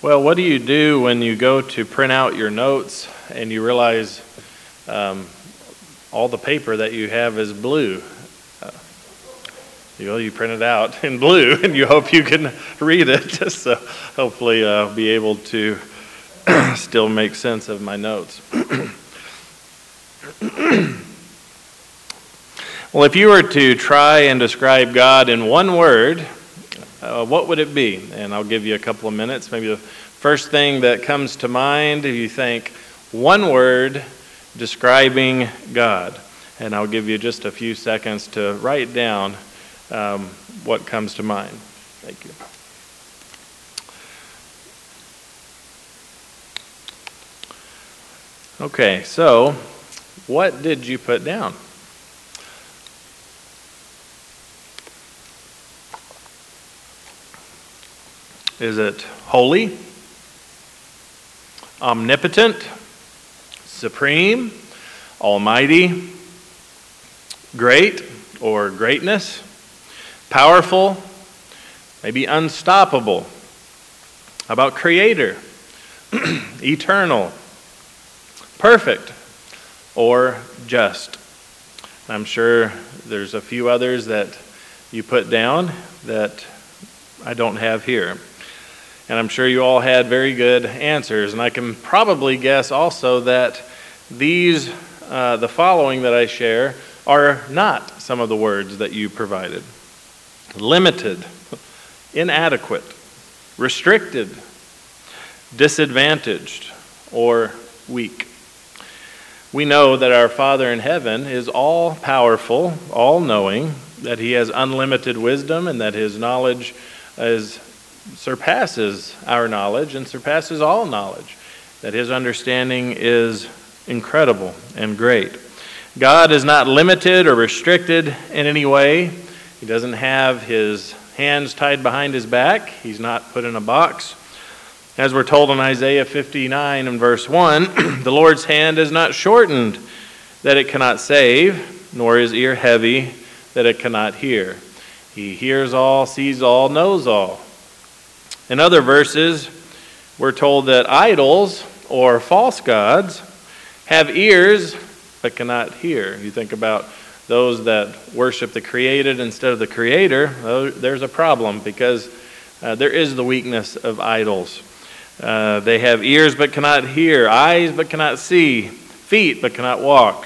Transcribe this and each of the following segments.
Well, what do you do when you go to print out your notes and you realize all the paper that you have is blue? You print it out in blue and you hope you can read it. So hopefully I'll be able to still make sense of my notes. Well, if you were to try and describe God in one word, what would it be? And I'll give you a couple of minutes. Maybe the first thing that comes to mind, if you think one word describing God. And I'll give you just a few seconds to write down what comes to mind. Thank you. Okay, so what did you put down? Is it holy, omnipotent, supreme, almighty, great or greatness, powerful, maybe unstoppable? How about creator, eternal, perfect, or just? I'm sure there's a few others that you put down that I don't have here. And I'm sure you all had very good answers. And I can probably guess also that these, the following that I share, are not some of the words that you provided. Limited, inadequate, restricted, disadvantaged, or weak. We know that our Father in heaven is all-powerful, all-knowing, that He has unlimited wisdom, and that His knowledge surpasses our knowledge and surpasses all knowledge, that His understanding is incredible and great. God is not limited or restricted in any way. He doesn't have His hands tied behind His back. He's not put in a box. As we're told in Isaiah 59 and verse 1, the Lord's hand is not shortened that it cannot save, nor His ear heavy that it cannot hear. He hears all, sees all, knows all. In other verses, we're told that idols or false gods have ears but cannot hear. You think about those that worship the created instead of the Creator, there's a problem because there is the weakness of idols. They have ears but cannot hear, eyes but cannot see, feet but cannot walk,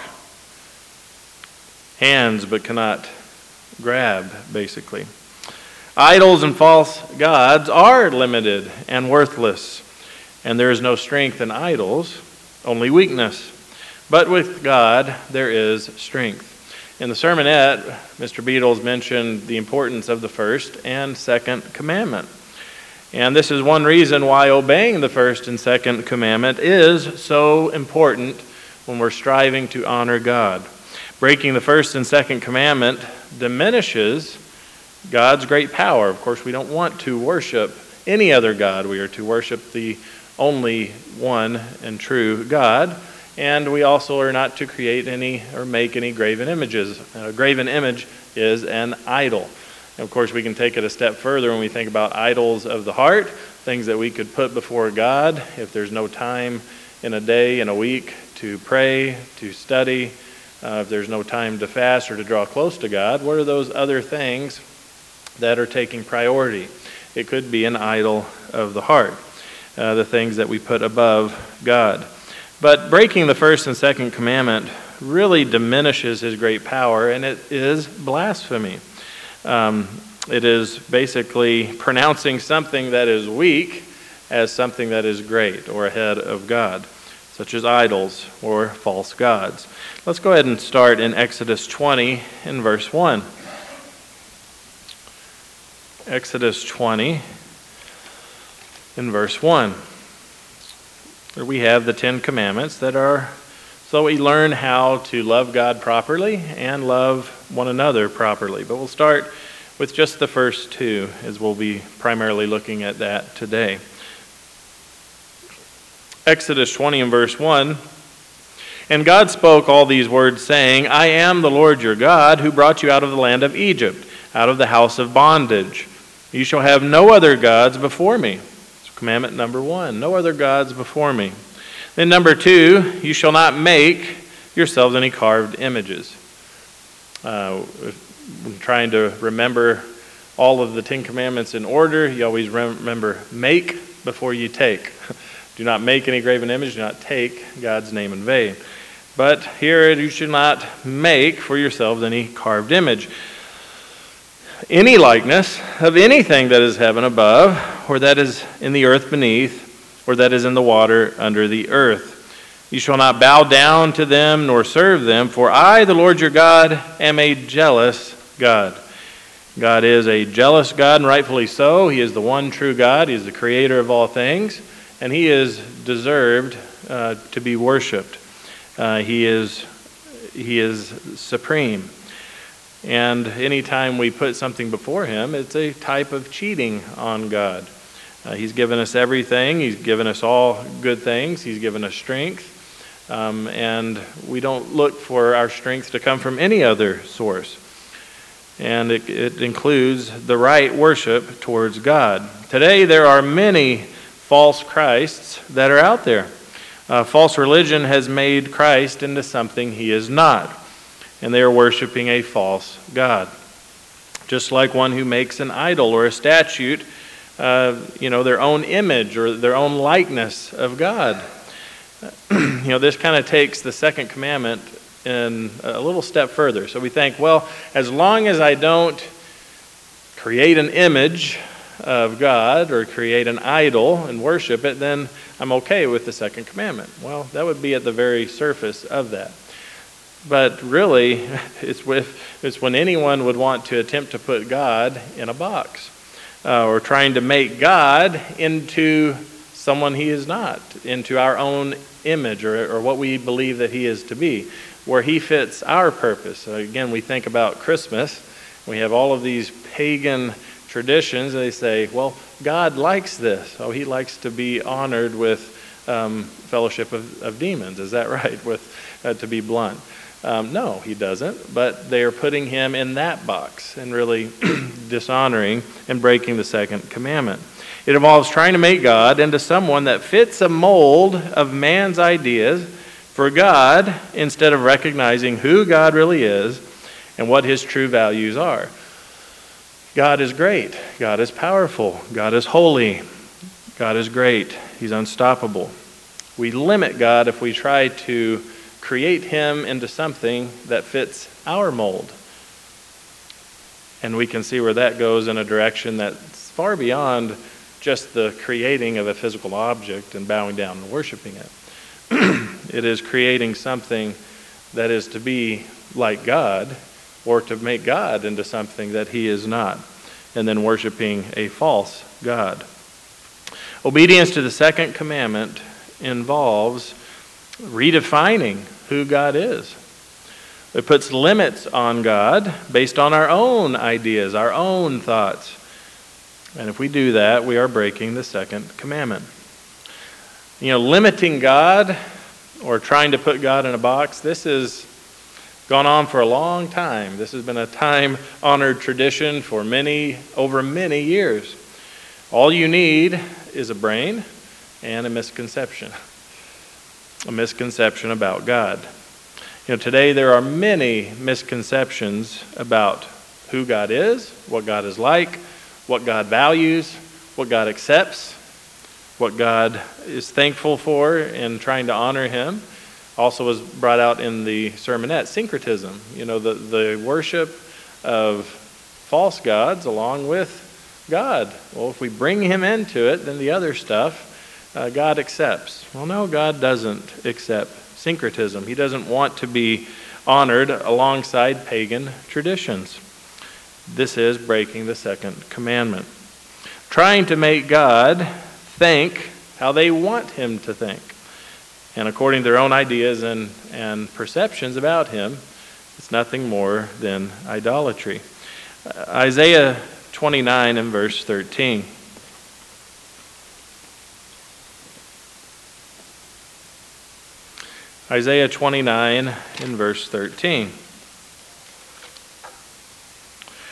hands but cannot grab, basically. Idols and false gods are limited and worthless, and there is no strength in idols, only weakness. But with God, there is strength. In the sermonette, Mr. Beatles mentioned the importance of the first and second commandment. And this is one reason why obeying the first and second commandment is so important when we're striving to honor God. Breaking the first and second commandment diminishes God's great power. Of course, we don't want to worship any other god. We are to worship the only one and true God. And we also are not to create any or make any graven images. A graven image is an idol. And of course, we can take it a step further when we think about idols of the heart, things that we could put before God if there's no time in a day, in a week, to pray, to study, if there's no time to fast or to draw close to God. What are those other things that are taking priority? It could be an idol of the heart, the things that we put above God. But breaking the first and second commandment really diminishes His great power, and it is blasphemy. It is basically pronouncing something that is weak as something that is great or ahead of God, such as idols or false gods. Let's go ahead and start in Exodus 20 in verse 1. Exodus 20 in verse 1. There we have the 10 commandments that are so we learn how to love God properly and love one another properly. But we'll start with just the first two, as we'll be primarily looking at that today. Exodus 20 and verse 1. And God spoke all these words, saying, I am the Lord your God, who brought you out of the land of Egypt, out of the house of bondage. You shall have no other gods before me. Commandment number 1, no other gods before me. Then number 2, you shall not make yourselves any carved images. When trying to remember all of the 10 Commandments in order, you always remember make before you take. Do not make any graven image, do not take God's name in vain. But here you should not make for yourselves any carved image. Any likeness of anything that is heaven above, or that is in the earth beneath, or that is in the water under the earth. You shall not bow down to them nor serve them, for I, the Lord your God, am a jealous God. God is a jealous God, and rightfully so. He is the one true God. He is the creator of all things, and he is deserved to be worshipped. He is supreme. And anytime we put something before him, it's a type of cheating on God. He's given us everything. He's given us all good things. He's given us strength. And we don't look for our strength to come from any other source. And it includes the right worship towards God. Today there are many false Christs that are out there. False religion has made Christ into something he is not. And they are worshiping a false God. Just like one who makes an idol or a statue, their own image or their own likeness of God. This kind of takes the second commandment in a little step further. So we think, well, as long as I don't create an image of God or create an idol and worship it, then I'm okay with the second commandment. Well, that would be at the very surface of that. But really, it's when anyone would want to attempt to put God in a box or trying to make God into someone he is not, into our own image or what we believe that he is to be, where he fits our purpose. Again, we think about Christmas. We have all of these pagan traditions, and they say, well, God likes this. Oh, he likes to be honored with fellowship of demons. Is that right? To be blunt. No, he doesn't, but they are putting him in that box and really dishonoring and breaking the second commandment. It involves trying to make God into someone that fits a mold of man's ideas for God instead of recognizing who God really is and what his true values are. God is great. God is powerful. God is holy. God is great. He's unstoppable. We limit God if we try to create him into something that fits our mold. And we can see where that goes in a direction that's far beyond just the creating of a physical object and bowing down and worshiping it. It is creating something that is to be like God or to make God into something that he is not, and then worshiping a false God. Obedience to the second commandment involves redefining who God is. It puts limits on God based on our own ideas, our own thoughts. And if we do that, we are breaking the second commandment. Limiting God or trying to put God in a box, this has gone on for a long time. This has been a time-honored tradition for over many years. All you need is a brain and a misconception. A misconception about God. Today there are many misconceptions about who God is, what God is like, what God values, what God accepts, what God is thankful for in trying to honor him. Also was brought out in the sermonette, syncretism, the worship of false gods along with God. Well, if we bring him into it, then the other stuff God accepts. Well, no, God doesn't accept syncretism. He doesn't want to be honored alongside pagan traditions. This is breaking the second commandment. Trying to make God think how they want him to think. And according to their own ideas and perceptions about him, it's nothing more than idolatry. Isaiah 29 and verse 13. Isaiah 29 and verse 13.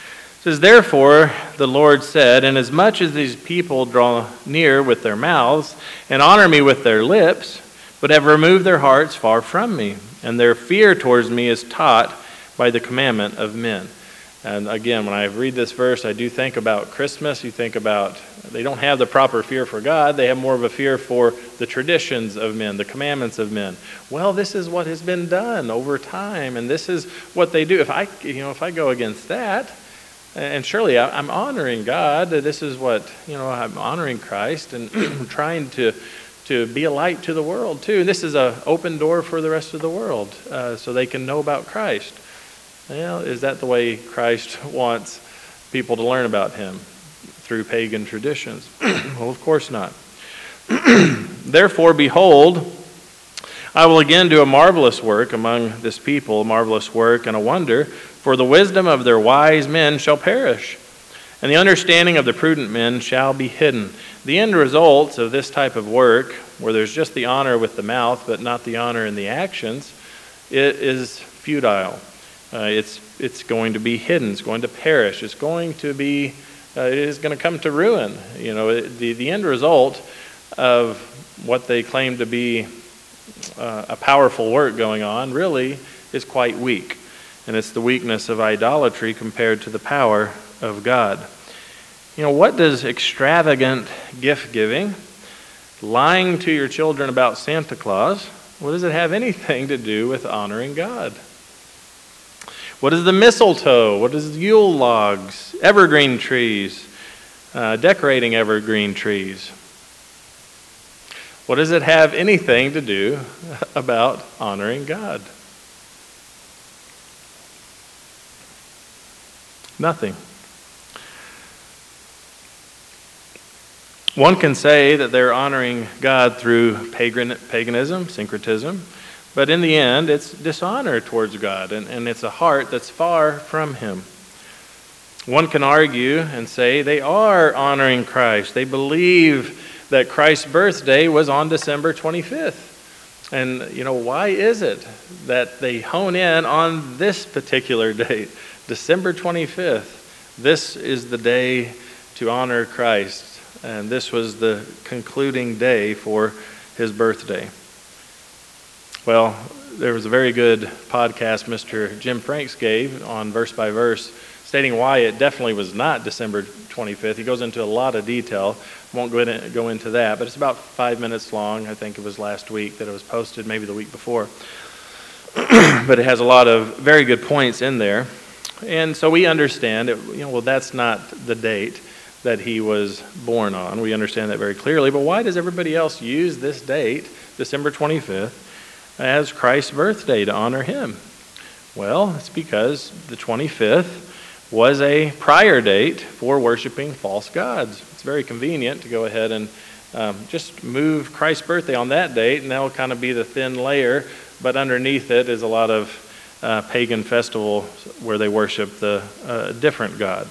says, "Therefore the Lord said, inasmuch as these people draw near with their mouths and honor me with their lips, but have removed their hearts far from me, and their fear towards me is taught by the commandment of men." And again, when I read this verse, I do think about Christmas. You think about, they don't have the proper fear for God. They have more of a fear for the traditions of men, the commandments of men. Well, this is what has been done over time, and this is what they do. If I go against that, and surely I'm honoring God. This is what, I'm honoring Christ and trying to be a light to the world too. And this is an open door for the rest of the world, so they can know about Christ. Well, is that the way Christ wants people to learn about him? Through pagan traditions? Well, of course not. "Therefore, behold, I will again do a marvelous work among this people, a marvelous work and a wonder, for the wisdom of their wise men shall perish, and the understanding of the prudent men shall be hidden." The end results of this type of work, where there's just the honor with the mouth, but not the honor in the actions, it is futile. It's going to be hidden. It's going to perish. It's going to be. It is going to come to ruin. The end result of what they claim to be a powerful work going on really is quite weak, and it's the weakness of idolatry compared to the power of God. What does extravagant gift giving, lying to your children about Santa Claus, what does it have anything to do with honoring God? What is the mistletoe? What is Yule logs, evergreen trees, decorating evergreen trees? What does it have anything to do about honoring God? Nothing. One can say that they're honoring God through paganism, syncretism, but in the end, it's dishonor towards God, and it's a heart that's far from him. One can argue and say they are honoring Christ. They believe that Christ's birthday was on December 25th. And, why is it that they hone in on this particular date, December 25th? This is the day to honor Christ, and this was the concluding day for his birthday. Well, there was a very good podcast Mr. Jim Franks gave on Verse by Verse, stating why it definitely was not December 25th. He goes into a lot of detail. Won't go into that, but it's about 5 minutes long. I think it was last week that it was posted, maybe the week before. But it has a lot of very good points in there. And so we understand, that's not the date that he was born on. We understand that very clearly. But why does everybody else use this date, December 25th, as Christ's birthday to honor him? Well, it's because the 25th was a prior date for worshiping false gods. It's very convenient to go ahead and just move Christ's birthday on that date, and that'll kind of be the thin layer, but underneath it is a lot of pagan festival where they worship the different god.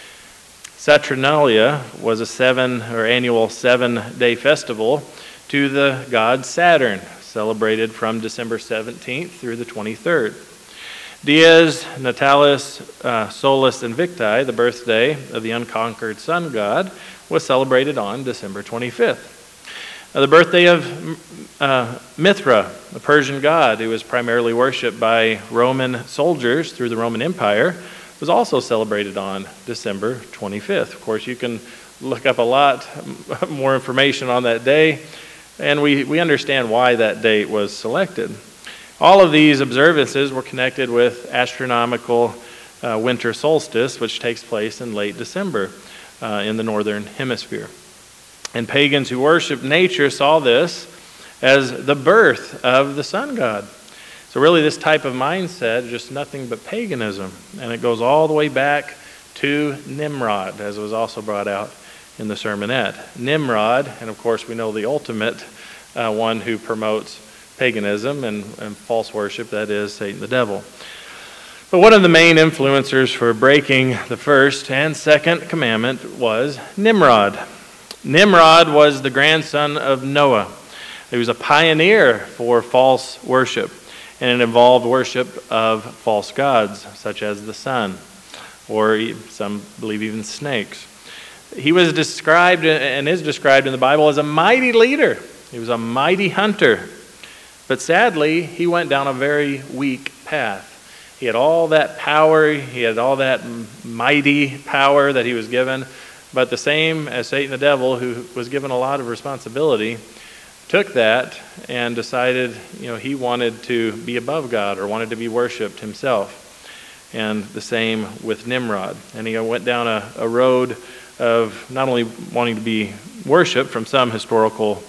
Saturnalia was annual 7-day festival to the god Saturn, celebrated from December 17th through the 23rd. Dies Natalis Solis Invicti, the birthday of the unconquered sun god, was celebrated on December 25th. The birthday of Mithra, the Persian god who was primarily worshipped by Roman soldiers through the Roman Empire, was also celebrated on December 25th. Of course, you can look up a lot more information on that day, and we understand why that date was selected. All of these observances were connected with astronomical winter solstice, which takes place in late December in the northern hemisphere. And pagans who worshiped nature saw this as the birth of the sun god. So really this type of mindset is just nothing but paganism. And it goes all the way back to Nimrod, as was also brought out in the sermonette. Nimrod, and of course we know the ultimate one who promotes paganism and false worship, that is Satan the devil. But one of the main influencers for breaking the first and second commandment was Nimrod. Nimrod was the grandson of Noah. He was a pioneer for false worship, and it involved worship of false gods, such as the sun or some believe even snakes. He was described and is described in the Bible as a mighty leader. He was a mighty hunter. But sadly, he went down a very weak path. He had all that power, he had all that mighty power that he was given, but the same as Satan the devil, who was given a lot of responsibility, took that and decided, he wanted to be above God or wanted to be worshipped himself. And the same with Nimrod. And he went down a road of not only wanting to be worshipped from some historical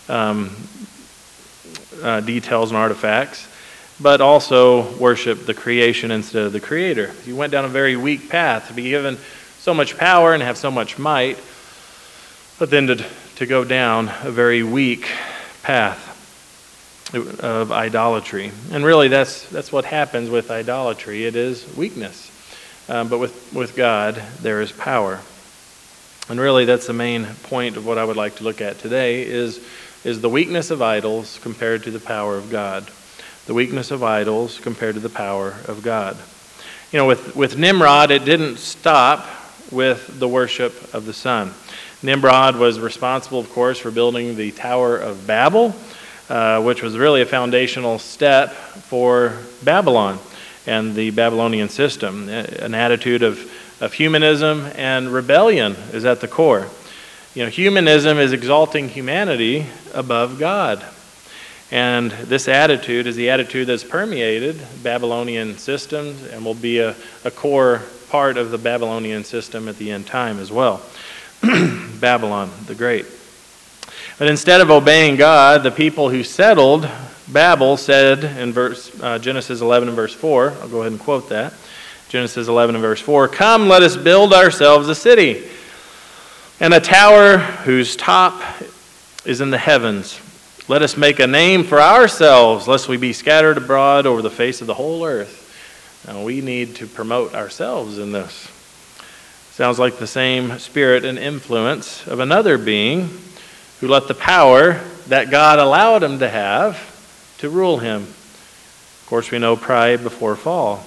details and artifacts, but also worship the creation instead of the Creator. He went down a very weak path, to be given so much power and have so much might, but then to go down a very weak path of idolatry. And really that's what happens with idolatry. It is weakness. But with God, there is power. And really that's the main point of what I would like to look at today is the weakness of idols compared to the power of God. The weakness of idols compared to the power of God. With Nimrod, it didn't stop with the worship of the sun. Nimrod was responsible, of course, for building the Tower of Babel, which was really a foundational step for Babylon and the Babylonian system. An attitude of humanism and rebellion is at the core. Humanism is exalting humanity above God. And this attitude is the attitude that's permeated Babylonian systems and will be a core part of the Babylonian system at the end time as well. Babylon the Great. But instead of obeying God, the people who settled Babel said in Genesis 11 and verse 4, I'll go ahead and quote that. Genesis 11 and verse 4, "Come, let us build ourselves a city, and a tower whose top is in the heavens. Let us make a name for ourselves, lest we be scattered abroad over the face of the whole earth." Now, we need to promote ourselves in this. Sounds like the same spirit and influence of another being who let the power that God allowed him to have to rule him. Of course, we know pride before fall.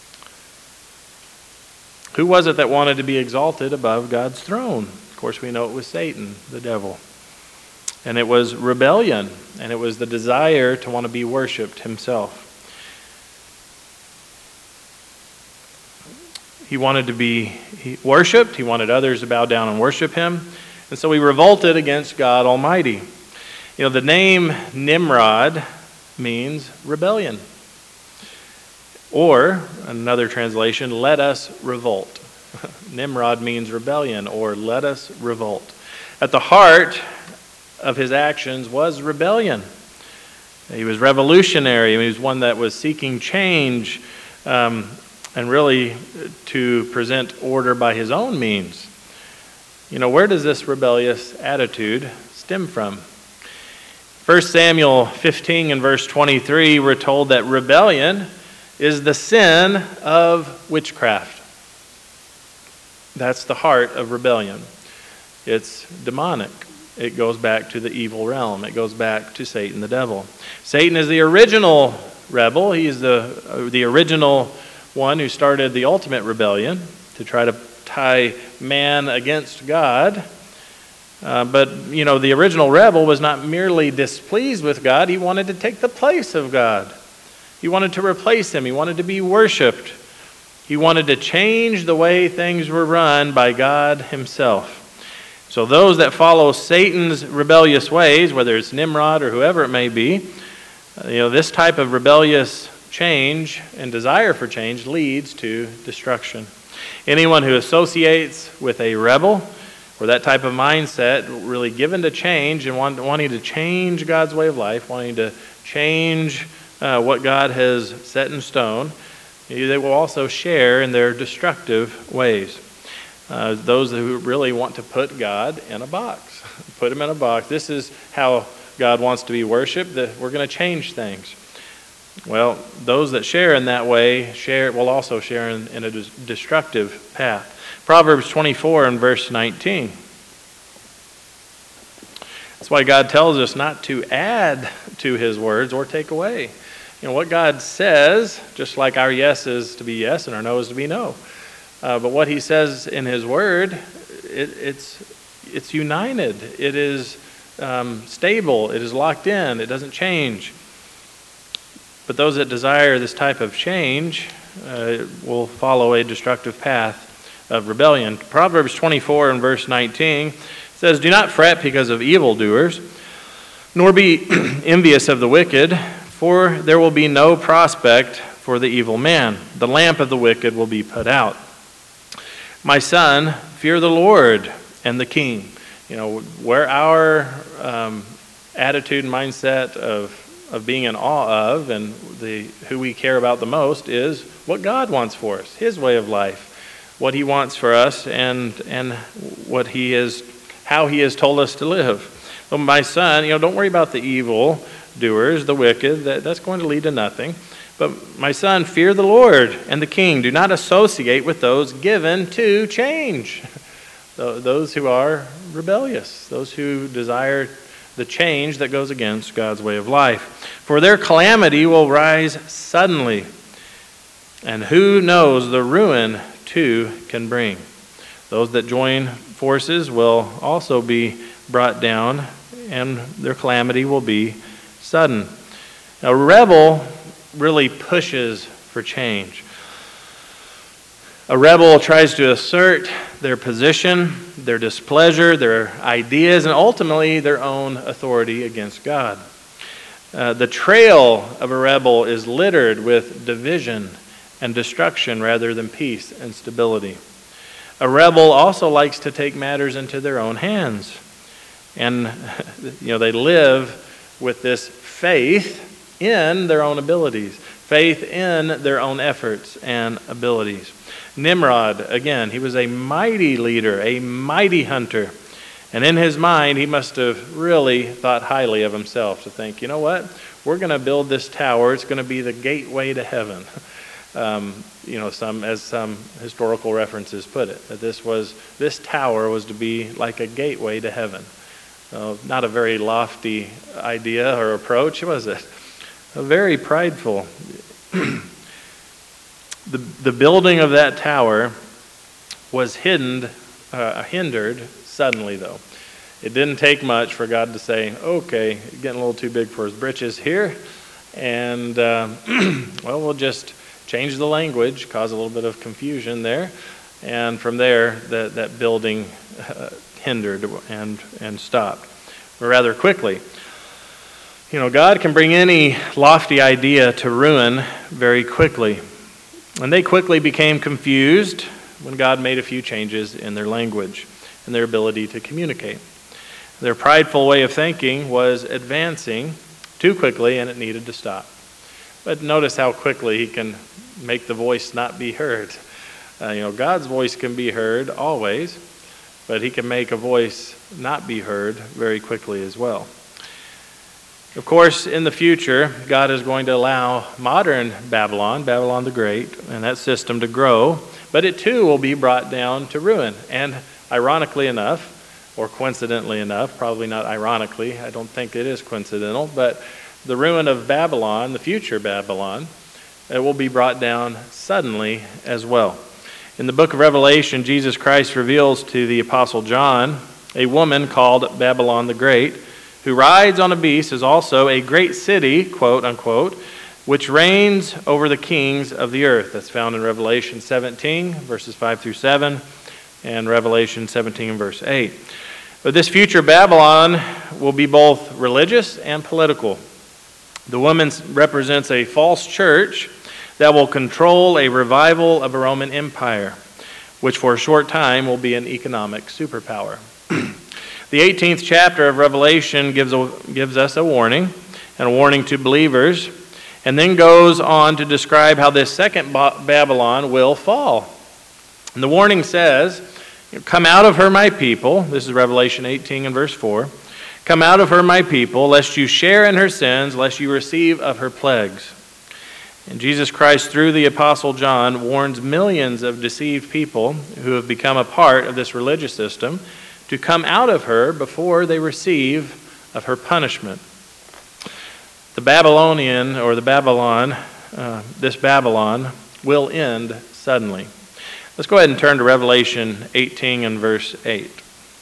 Who was it that wanted to be exalted above God's throne? Of course, we know it was Satan, the devil. And it was rebellion, and it was the desire to want to be worshipped himself. He wanted to be worshipped. He wanted others to bow down and worship him. And so he revolted against God Almighty. The name Nimrod means rebellion. Or, another translation, let us revolt. Nimrod means rebellion, or let us revolt. At the heart of his actions was rebellion. He was revolutionary. He was one that was seeking change and really to present order by his own means. Where does this rebellious attitude stem from? 1 Samuel 15 and verse 23, we're told that rebellion is the sin of witchcraft. That's the heart of rebellion. It's demonic. It goes back to the evil realm. It goes back to Satan the devil. Satan is the original rebel. He's the original one who started the ultimate rebellion to try to tie man against God. But the original rebel was not merely displeased with God. He wanted to take the place of God. He wanted to replace him. He wanted to be worshipped. He wanted to change the way things were run by God himself. So those that follow Satan's rebellious ways, whether it's Nimrod or whoever it may be, this type of rebellious change and desire for change leads to destruction. Anyone who associates with a rebel or that type of mindset, really given to change and wanting to change God's way of life, wanting to change what God has set in stone, they will also share in their destructive ways. Those who really want to put God in a box. Put him in a box. This is how God wants to be worshipped, that we're going to change things. Well, those that share in that way will also share in a destructive path. Proverbs 24 and verse 19. That's why God tells us not to add to his words or take away. What God says, just like our yes is to be yes and our no is to be no. But what he says in his word, it's united. It is stable. It is locked in. It doesn't change. But those that desire this type of change will follow a destructive path of rebellion. Proverbs 24 and verse 19 says, "Do not fret because of evildoers, nor be envious of the wicked, for there will be no prospect for the evil man. The lamp of the wicked will be put out. My son, fear the Lord and the king." Where our attitude and mindset of being in awe of and who we care about the most is what God wants for us, his way of life, what he wants for us, and how he has told us to live. So my son, don't worry about the evil doers, the wicked. That's going to lead to nothing. But my son, fear the Lord and the king. Do not associate with those given to change. Those who are rebellious, those who desire the change that goes against God's way of life. For their calamity will rise suddenly, and who knows the ruin too can bring. Those that join forces will also be brought down, and their calamity will be sudden. Now, rebel really pushes for change. A rebel tries to assert their position, their displeasure, their ideas, and ultimately their own authority against God. The trail of a rebel is littered with division and destruction rather than peace and stability. A rebel also likes to take matters into their own hands. And they live with this faith in their own abilities, faith in their own efforts and abilities. Nimrod, again, he was a mighty leader, a mighty hunter. And in his mind, he must have really thought highly of himself to think, we're going to build this tower. It's going to be the gateway to heaven. Some historical references put it, that this tower was to be like a gateway to heaven. Not a very lofty idea or approach, was it? A very prideful. The building of that tower was hindered suddenly, though. It didn't take much for God to say, okay, getting a little too big for his britches here, and we'll just change the language, cause a little bit of confusion there, and from there, that building hindered and stopped rather quickly. God can bring any lofty idea to ruin very quickly. And they quickly became confused when God made a few changes in their language and their ability to communicate. Their prideful way of thinking was advancing too quickly, and it needed to stop. But notice how quickly he can make the voice not be heard. God's voice can be heard always, but he can make a voice not be heard very quickly as well. Of course, in the future, God is going to allow modern Babylon the Great, and that system to grow, but it too will be brought down to ruin. And ironically enough, or coincidentally enough, probably not ironically, I don't think it is coincidental, but the ruin of Babylon, the future Babylon, it will be brought down suddenly as well. In the book of Revelation, Jesus Christ reveals to the Apostle John a woman called Babylon the Great, who rides on a beast, is also a great city, quote unquote, which reigns over the kings of the earth. That's found in Revelation 17, verses 5 through 7, and Revelation 17, verse 8. But this future Babylon will be both religious and political. The woman represents a false church that will control a revival of a Roman Empire, which for a short time will be an economic superpower. The 18th chapter of Revelation gives us a warning, and a warning to believers, and then goes on to describe how this second Babylon will fall. And the warning says, "Come out of her, my people." This is Revelation 18 and verse 4. "Come out of her, my people, lest you share in her sins, lest you receive of her plagues." And Jesus Christ, through the Apostle John, warns millions of deceived people who have become a part of this religious system to come out of her before they receive of her punishment. The Babylonian, or the Babylon, this Babylon, will end suddenly. Let's go ahead and turn to Revelation 18 and verse 8.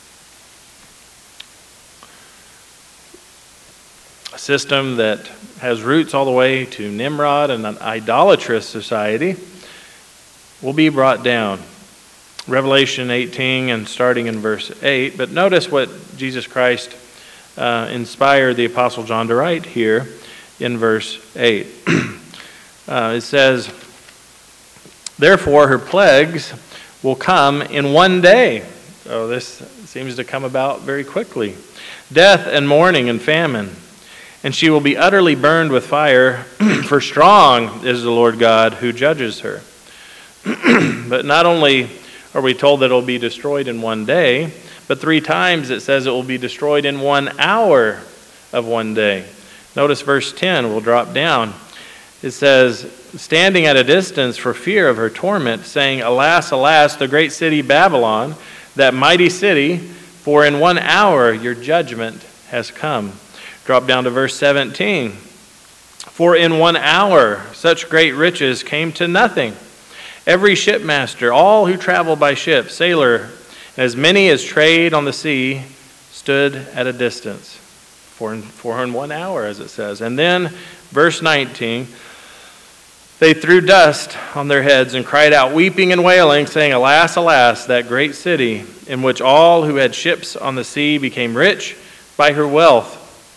A system that has roots all the way to Nimrod and an idolatrous society will be brought down. Revelation 18 and starting in verse 8. But notice what Jesus Christ inspired the Apostle John to write here in verse 8. It says, "Therefore her plagues will come in one day." So this seems to come about very quickly. "Death and mourning and famine. And she will be utterly burned with fire, for strong is the Lord God who judges her." But not only are we told that it will be destroyed in one day, but 3 times it says it will be destroyed in 1 hour of one day. Notice verse 10, we'll drop down. It says, "Standing at a distance for fear of her torment, saying, Alas, alas, the great city Babylon, that mighty city, for in 1 hour your judgment has come." Drop down to verse 17. "For in 1 hour such great riches came to nothing. Every shipmaster, all who travel by ship, sailor, and as many as trade on the sea, stood at a distance." For in 1 hour, as it says. And then, verse 19, "They threw dust on their heads and cried out, weeping and wailing, saying, Alas, alas, that great city, in which all who had ships on the sea became rich by her wealth.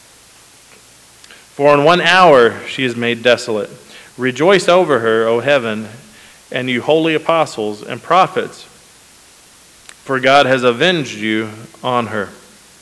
For in 1 hour she is made desolate. Rejoice over her, O heaven, and you holy apostles and prophets, for God has avenged you on her."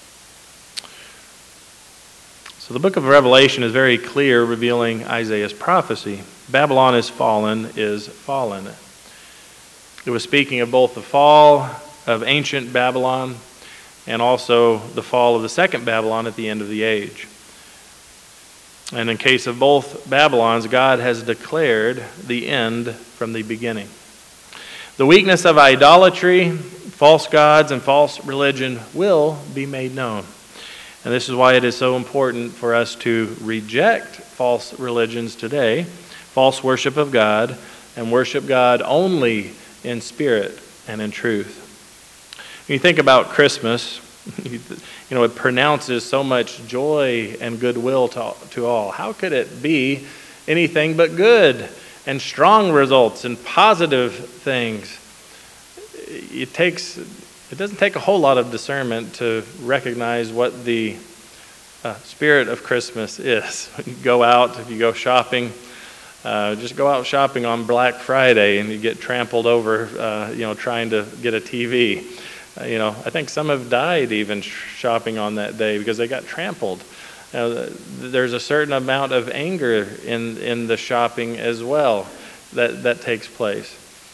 So the book of Revelation is very clear, revealing Isaiah's prophecy. Babylon is fallen, is fallen. It was speaking of both the fall of ancient Babylon and also the fall of the second Babylon at the end of the age. And in case of both Babylons, God has declared the end from the beginning. The weakness of idolatry, false gods, and false religion will be made known. And this is why it is so important for us to reject false religions today, false worship of God, and worship God only in spirit and in truth. When you think about Christmas, it pronounces so much joy and goodwill to all. How could it be anything but good and strong results and positive things? It doesn't take a whole lot of discernment to recognize what the spirit of Christmas is. You go out, if you go shopping, just go out shopping on Black Friday and you get trampled over, trying to get a TV. I think some have died even shopping on that day because they got trampled. There's a certain amount of anger in the shopping as well that takes place.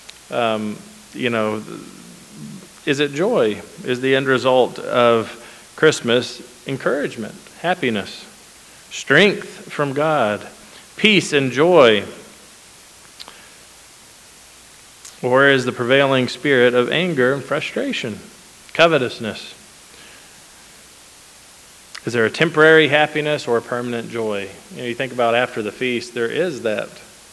Is it joy? Is the end result of Christmas encouragement, happiness, strength from God, peace and joy? Or is the prevailing spirit of anger and frustration, covetousness? Is there a temporary happiness or a permanent joy? You think about after the feast, there is that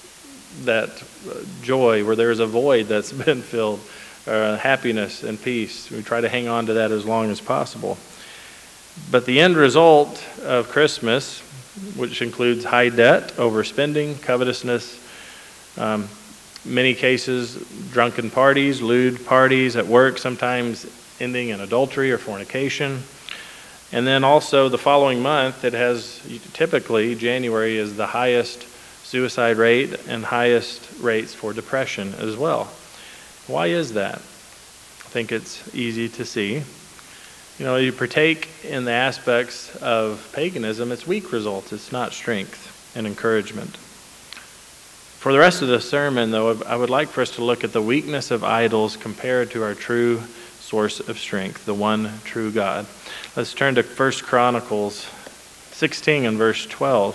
joy where there is a void that's been filled, happiness and peace. We try to hang on to that as long as possible. But the end result of Christmas, which includes high debt, overspending, covetousness, many cases, drunken parties, lewd parties at work, sometimes ending in adultery or fornication. And then also the following month, it has typically, January is the highest suicide rate and highest rates for depression as well. Why is that? I think it's easy to see. You partake in the aspects of paganism, it's weak results, it's not strength and encouragement. For the rest of the sermon, though, I would like for us to look at the weakness of idols compared to our true source of strength, the one true God. Let's turn to 1 Chronicles 16 and verse 12.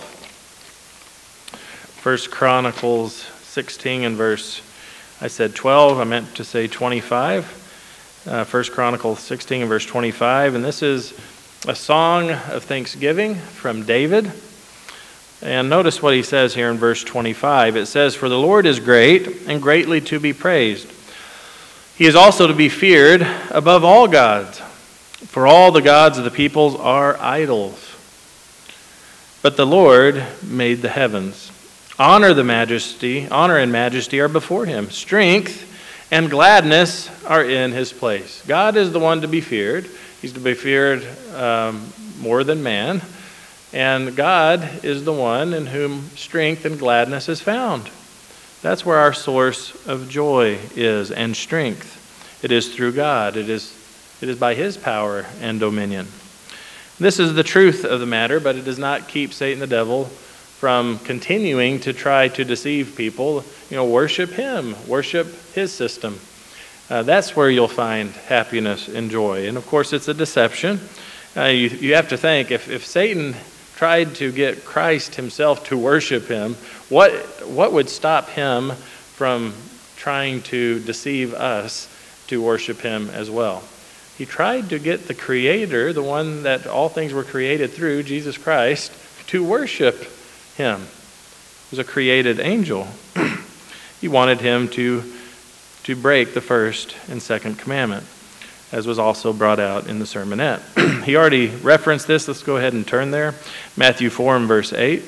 1 Chronicles 16 and verse, I said 12, I meant to say 25. 1 Chronicles 16 and verse 25, and this is a song of thanksgiving from David. And notice what he says here in verse 25. It says, "For the Lord is great and greatly to be praised, He is also to be feared above all gods, for all the gods of the peoples are idols. But the Lord made the heavens. Honor and majesty are before him. Strength and gladness are in his place. God is the one to be feared. He's to be feared more than man. And God is the one in whom strength and gladness is found. That's where our source of joy is and strength. It is through God. It is by his power and dominion. This is the truth of the matter, but it does not keep Satan the devil from continuing to try to deceive people. Worship him, worship his system. That's where you'll find happiness and joy. And of course, it's a deception. You have to think, if Satan tried to get Christ himself to worship him, what would stop him from trying to deceive us to worship him as well? He tried to get the Creator, the one that all things were created through, Jesus Christ, to worship him. He was a created angel. He wanted him to break the first and second commandment, as was also brought out in the sermonette. He already referenced this. Let's go ahead and turn there. Matthew 4 and verse 8.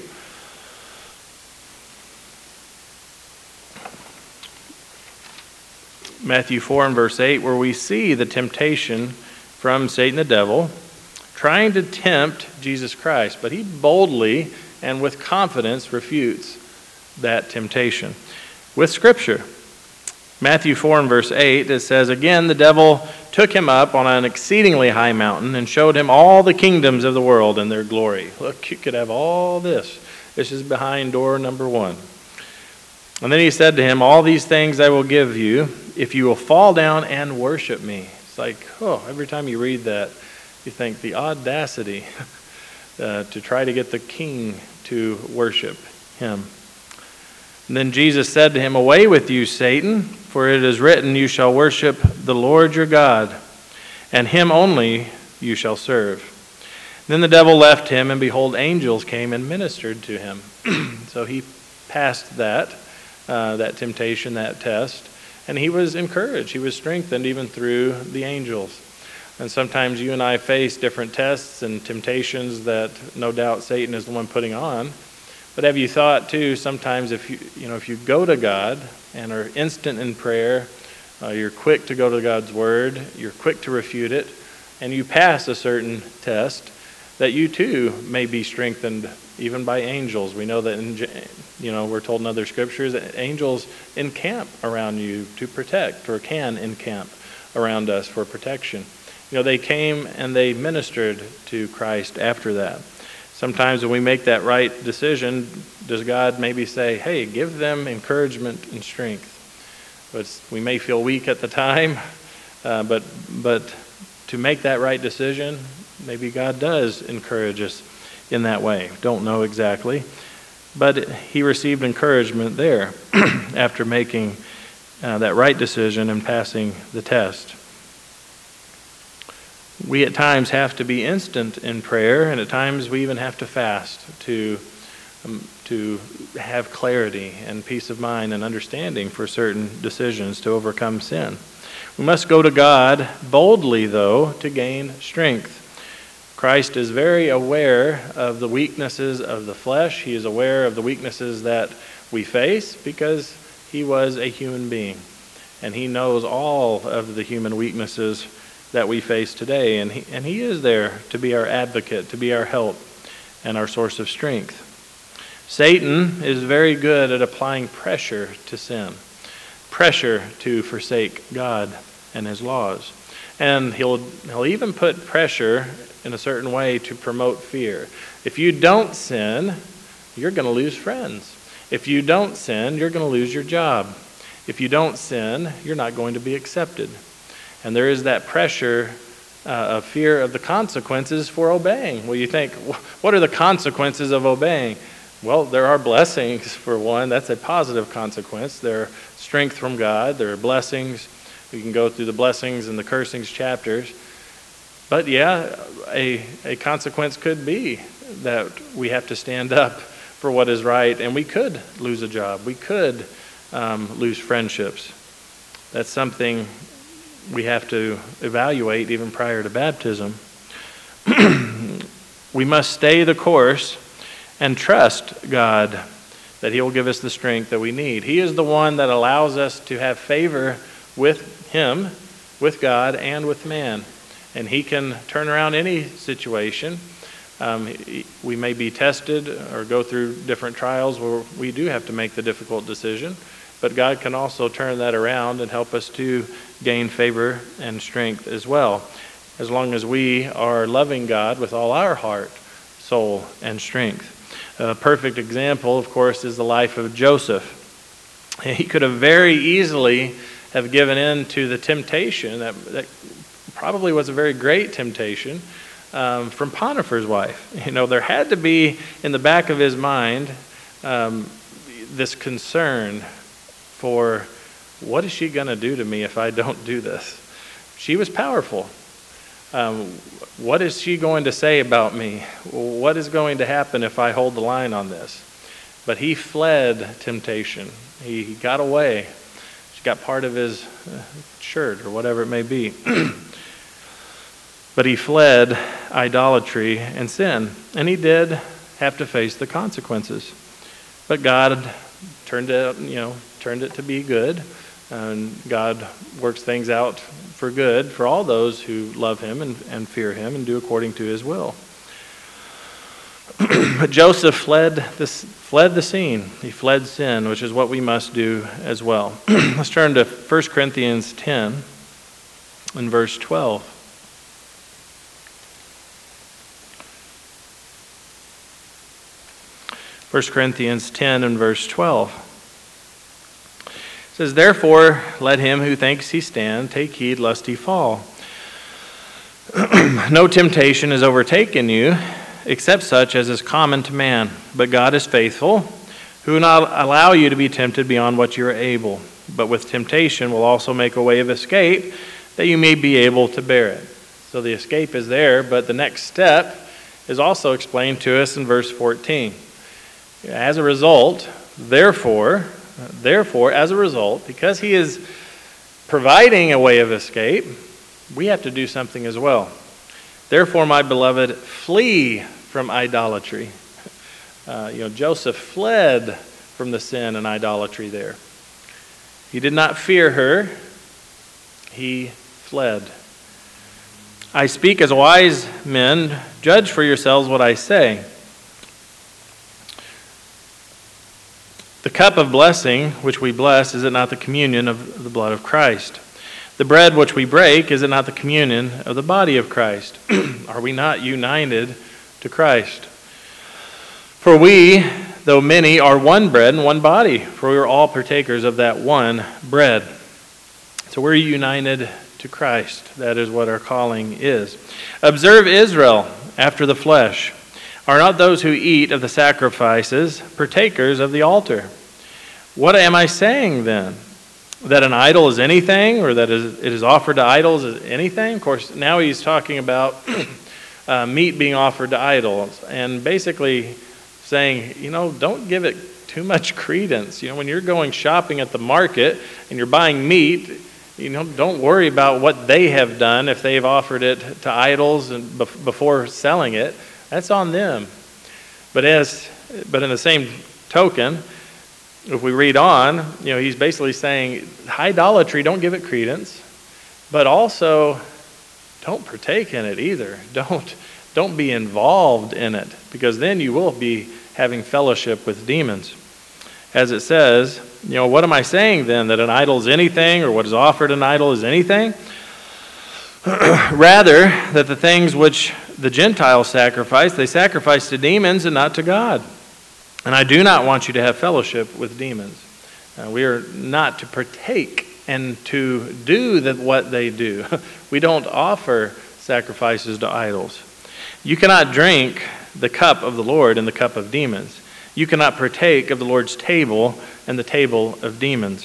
Matthew 4 and verse 8, where we see the temptation from Satan the devil trying to tempt Jesus Christ. But he boldly and with confidence refutes that temptation with Scripture. Matthew 4 and verse 8, it says, "Again the devil took him up on an exceedingly high mountain and showed him all the kingdoms of the world and their glory." Look, you could have all this. This is behind door number 1. And then he said to him, "All these things I will give you if you will fall down and worship me." It's like, every time you read that, you think the audacity to try to get the king to worship him. And then Jesus said to him, "Away with you, Satan, for it is written, you shall worship the Lord your God, and him only you shall serve." Then the devil left him, and behold, angels came and ministered to him. So he passed that temptation, that test, and he was encouraged. He was strengthened even through the angels. And sometimes you and I face different tests and temptations that no doubt Satan is the one putting on. But have you thought too, sometimes if you go to God and are instant in prayer, you're quick to go to God's word, you're quick to refute it, and you pass a certain test, that you too may be strengthened even by angels. We know that we're told in other scriptures that angels encamp around you to protect, or can encamp around us for protection. They came and they ministered to Christ after that. Sometimes when we make that right decision, does God maybe say, "Hey, give them encouragement and strength"? But we may feel weak at the time, but to make that right decision, maybe God does encourage us in that way. Don't know exactly. But he received encouragement there after making that right decision and passing the test. We at times have to be instant in prayer, and at times we even have to fast to have clarity and peace of mind and understanding for certain decisions to overcome sin. We must go to God boldly, though, to gain strength. Christ is very aware of the weaknesses of the flesh. He is aware of the weaknesses that we face because he was a human being. And he knows all of the human weaknesses that we face today. And he is there to be our advocate, to be our help, and our source of strength. Satan is very good at applying pressure to sin, pressure to forsake God and his laws. And he'll even put pressure in a certain way to promote fear. If you don't sin, you're going to lose friends. If you don't sin, you're going to lose your job. If you don't sin, you're not going to be accepted. And there is that pressure of fear of the consequences for obeying. Well, you think, what are the consequences of obeying? Well, there are blessings, for one. That's a positive consequence. There are strength from God. There are blessings. We can go through the blessings and the cursings chapters. But yeah, a consequence could be that we have to stand up for what is right, and we could lose a job. We could lose friendships. That's something we have to evaluate even prior to baptism. We must stay the course and trust God that He will give us the strength that we need. He is the one that allows us to have favor with Him, with God, and with man. And He can turn around any situation. We may be tested or go through different trials where we do have to make the difficult decision, but God can also turn that around and help us to gain favor and strength as well, as long as we are loving God with all our heart, soul, and strength. A perfect example, of course, is the life of Joseph. He could have very easily have given in to the temptation that probably was a very great temptation from Potiphar's wife. There had to be in the back of his mind this concern for, what is she going to do to me if I don't do this? She was powerful. What is she going to say about me? What is going to happen if I hold the line on this? But he fled temptation. He got away. She got part of his shirt or whatever it may be. But he fled idolatry and sin. And he did have to face the consequences. But God turned it to be good. And God works things out for good for all those who love Him and fear Him and do according to His will. But Joseph fled the scene. He fled sin, which is what we must do as well. Let's turn to 1 Corinthians 10 and verse 12. 1 Corinthians 10 and verse 12. It says, "Therefore let him who thinks he stand take heed lest he fall. No temptation has overtaken you, except such as is common to man. But God is faithful, who will not allow you to be tempted beyond what you are able, but with temptation will also make a way of escape, that you may be able to bear it." So the escape is there, but the next step is also explained to us in verse 14. As a result, therefore, as a result, because He is providing a way of escape, we have to do something as well. "Therefore, my beloved, flee from idolatry." Joseph fled from the sin and idolatry there. He did not fear her. He fled. "I speak as wise men. Judge for yourselves what I say. The cup of blessing which we bless, is it not the communion of the blood of Christ? The bread which we break, is it not the communion of the body of Christ? Are we not united to Christ? For we, though many, are one bread and one body, for we are all partakers of that one bread." So we're united to Christ. That is what our calling is. "Observe Israel after the flesh. Are not those who eat of the sacrifices partakers of the altar? What am I saying then? That an idol is anything, or that it is offered to idols is anything?" Of course, now he's talking about meat being offered to idols, and basically saying, don't give it too much credence. When you're going shopping at the market and you're buying meat, don't worry about what they have done if they've offered it to idols and before selling it. That's on them. But in the same token, if we read on, he's basically saying, idolatry, don't give it credence, but also don't partake in it either. Don't be involved in it, because then you will be having fellowship with demons. As it says, what am I saying then? That an idol is anything, or what is offered an idol is anything? Rather, that the things which the Gentiles sacrifice, they sacrifice to demons and not to God. And I do not want you to have fellowship with demons. We are not to partake and to do what they do. We don't offer sacrifices to idols. You cannot drink the cup of the Lord and the cup of demons. You cannot partake of the Lord's table and the table of demons.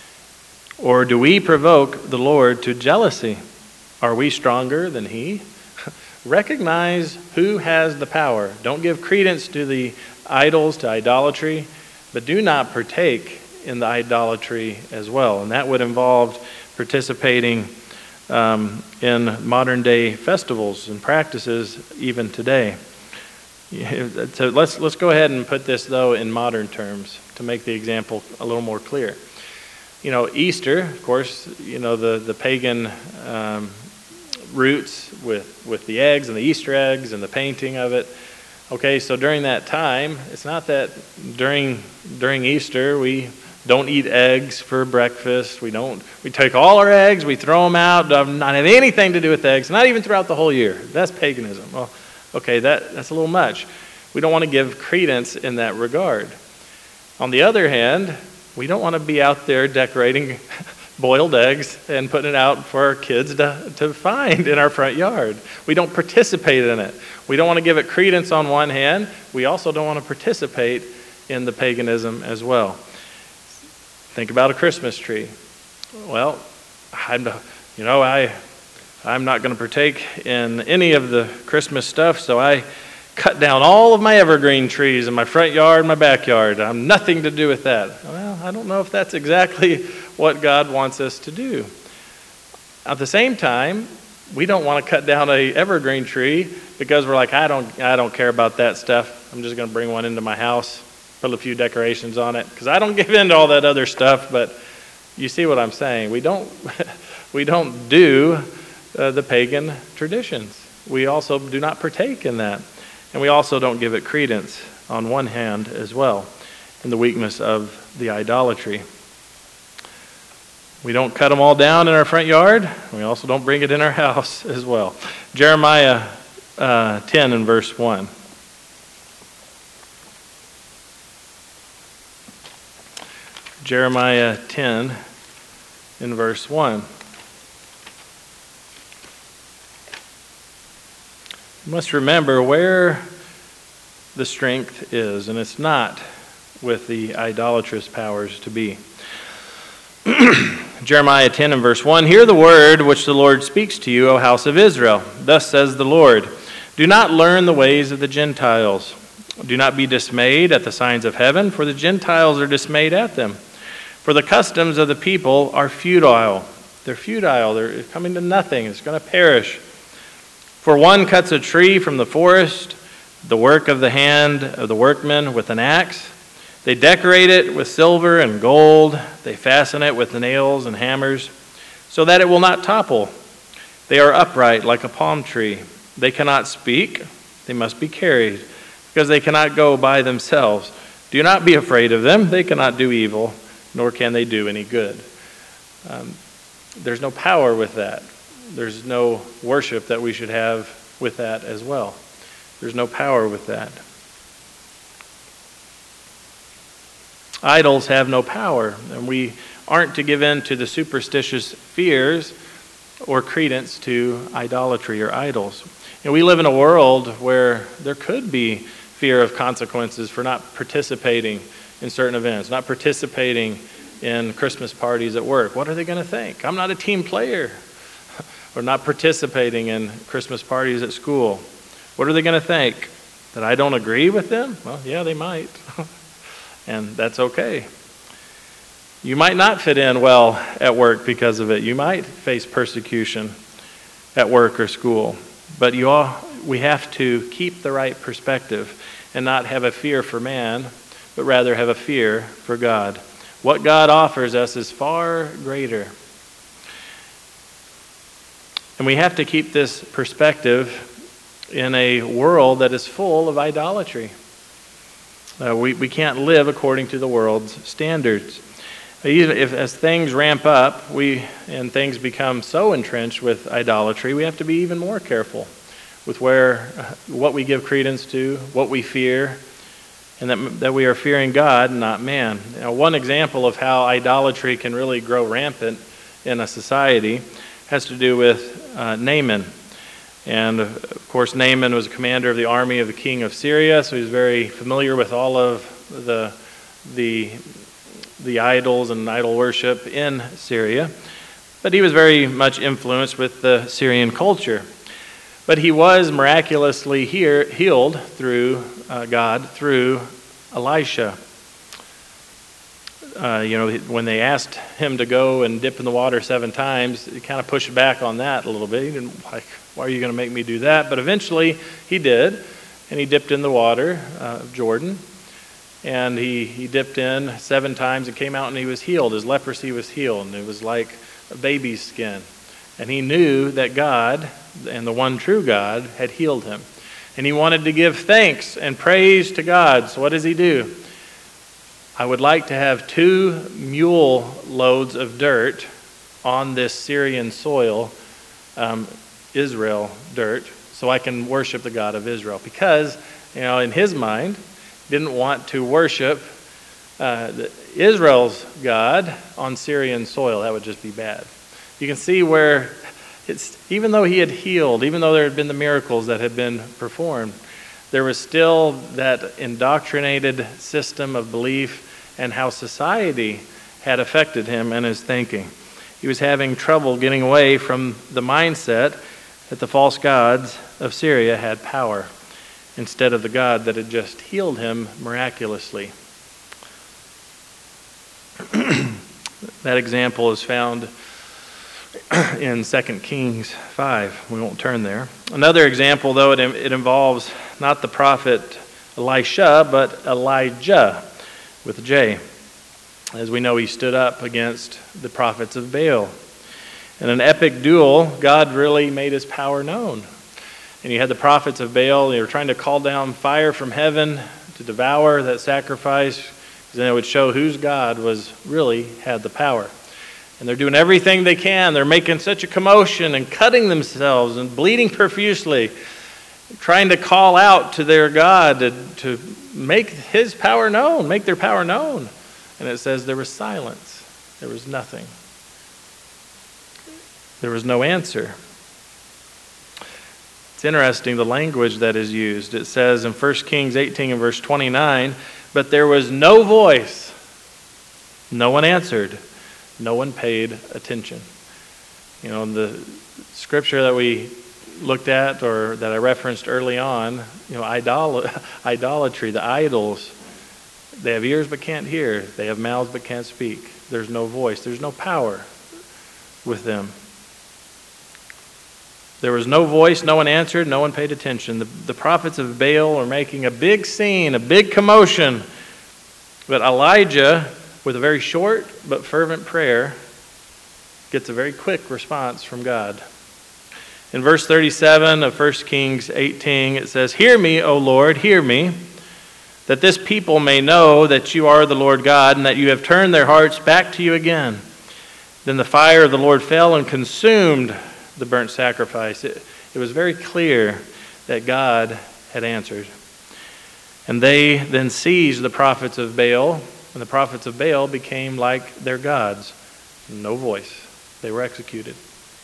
Or do we provoke the Lord to jealousy? Are we stronger than He? Recognize who has the power. Don't give credence to the idols, to idolatry, but do not partake in the idolatry as well. And that would involve participating in modern day festivals and practices even today. So let's go ahead and put this, though, in modern terms to make the example a little more clear. Easter, of course, the pagan roots with the eggs and the Easter eggs and the painting of it. Okay, so during that time, it's not that during Easter we don't eat eggs for breakfast. We take all our eggs, we throw them out, not have anything to do with eggs, not even throughout the whole year. That's paganism. Well, okay, that's a little much. We don't want to give credence in that regard. On the other hand, we don't want to be out there decorating boiled eggs and putting it out for our kids to find in our front yard. We don't participate in it. We don't want to give it credence on one hand. We also don't want to participate in the paganism as well. Think about a Christmas tree. Well, I'm not going to partake in any of the Christmas stuff, so I cut down all of my evergreen trees in my front yard, my backyard. I'm nothing to do with that. Well, I don't know if that's exactly what God wants us to do. At the same time, we don't want to cut down an evergreen tree because we're like, I don't care about that stuff. I'm just going to bring one into my house, put a few decorations on it, because I don't give in to all that other stuff. But you see what I'm saying? We don't do the pagan traditions. We also do not partake in that. And we also don't give it credence on one hand as well, in the weakness of the idolatry. We don't cut them all down in our front yard. We also don't bring it in our house as well. Jeremiah 10 and verse 1. Jeremiah 10 in verse 1. You must remember where the strength is, and it's not with the idolatrous powers to be. Jeremiah 10 and verse 1, Hear the word which the Lord speaks to you, O house of Israel. Thus says the Lord, Do not learn the ways of the Gentiles. Do not be dismayed at the signs of heaven, for the Gentiles are dismayed at them. For the customs of the people are futile. They're futile. They're coming to nothing. It's going to perish. For one cuts a tree from the forest, the work of the hand of the workman with an axe. They decorate it with silver and gold. They fasten it with nails and hammers, so that it will not topple. They are upright like a palm tree. They cannot speak. They must be carried, because they cannot go by themselves. Do not be afraid of them. They cannot do evil, nor can they do any good. There's no power with that. There's no worship that we should have with that as well. There's no power with that. Idols have no power, and we aren't to give in to the superstitious fears or credence to idolatry or idols. We live in a world where there could be fear of consequences for not participating in certain events, not participating in Christmas parties at work. What are they going to think? I'm not a team player. Or not participating in Christmas parties at school. What are they going to think? That I don't agree with them? Well, yeah, they might. And that's okay. You might not fit in well at work because of it. You might face persecution at work or school. But we have to keep the right perspective and not have a fear for man, but rather have a fear for God. What God offers us is far greater. And we have to keep this perspective in a world that is full of idolatry. We can't live according to the world's standards. Even as things ramp up and things become so entrenched with idolatry, we have to be even more careful with what we give credence to, what we fear, and that we are fearing God, not man. One example of how idolatry can really grow rampant in a society has to do with Naaman. And of course, Naaman was a commander of the army of the king of Syria, so he was very familiar with all of the idols and idol worship in Syria. But he was very much influenced with the Syrian culture. But he was miraculously healed through God, through Elisha. when they asked him to go and dip in the water 7 times, he kind of pushed back on that a little bit. He didn't like, why are you going to make me do that? But eventually he did, and he dipped in the water of Jordan. And he dipped in 7 times and came out and he was healed. His leprosy was healed, and it was like a baby's skin. And he knew that God, and the one true God, had healed him. And he wanted to give thanks and praise to God. So what does he do? I would like to have 2 mule loads of dirt on this Syrian soil, Israel dirt, so I can worship the God of Israel. Because, in his mind, didn't want to worship Israel's God on Syrian soil. That would just be bad. You can see where even though he had healed, even though there had been the miracles that had been performed, there was still that indoctrinated system of belief and how society had affected him and his thinking. He was having trouble getting away from the mindset that the false gods of Syria had power instead of the God that had just healed him miraculously. That example is found in 2 Kings 5. We won't turn there. Another example, though, it involves not the prophet Elisha, but Elijah with a J. As we know, he stood up against the prophets of Baal. In an epic duel, God really made his power known. And you had the prophets of Baal, they were trying to call down fire from heaven to devour that sacrifice, because then it would show whose God really had the power. And they're doing everything they can. They're making such a commotion and cutting themselves and bleeding profusely, trying to call out to their God to make his power known, make their power known. And it says there was silence. There was nothing. There was no answer. It's interesting the language that is used. It says in 1 Kings 18 and verse 29, but there was no voice. No one answered. No one paid attention. In the scripture that we looked at or that I referenced early on, idolatry, the idols, they have ears but can't hear. They have mouths but can't speak. There's no voice. There's no power with them. There was no voice, no one answered, no one paid attention. The prophets of Baal are making a big scene, a big commotion. But Elijah, with a very short but fervent prayer, gets a very quick response from God. In verse 37 of 1 Kings 18, it says, hear me, O Lord, hear me, that this people may know that you are the Lord God, and that you have turned their hearts back to you again. Then the fire of the Lord fell and consumed the burnt sacrifice. It was very clear that God had answered. And they then seized the prophets of Baal, and the prophets of Baal became like their gods. No voice. They were executed.